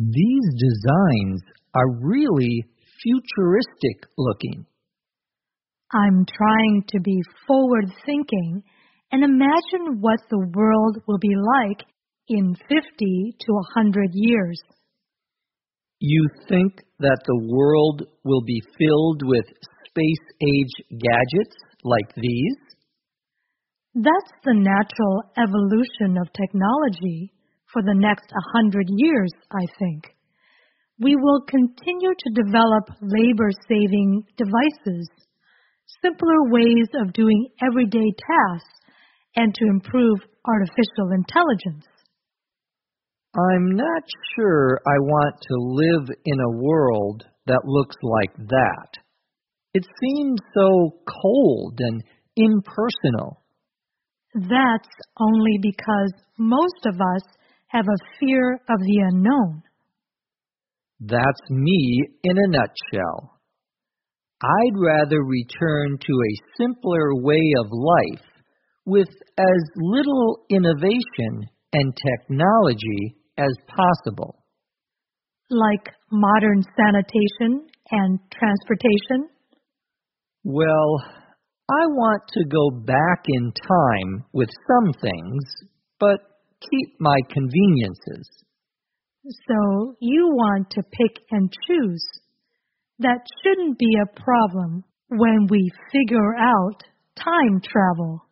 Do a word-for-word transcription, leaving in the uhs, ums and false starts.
These designs are really futuristic looking. I'm trying to be forward-thinking and imagine what the world will be like in fifty to one hundred years. You think that the world will be filled with space-age gadgets like these? That's the natural evolution of technology for the next one hundred years, I think. We will continue to develop labor-saving devices, simpler ways of doing everyday tasks, and to improve artificial intelligence. I'm not sure I want to live in a world that looks like that. It seems so cold and impersonal. That's only because most of us have a fear of the unknown. That's me in a nutshell. I'd rather return to a simpler way of life with as little innovation and technology as possible. Like modern sanitation and transportation? Well, I want to go back in time with some things, but keep my conveniences. So you want to pick and choose. That shouldn't be a problem when we figure out time travel.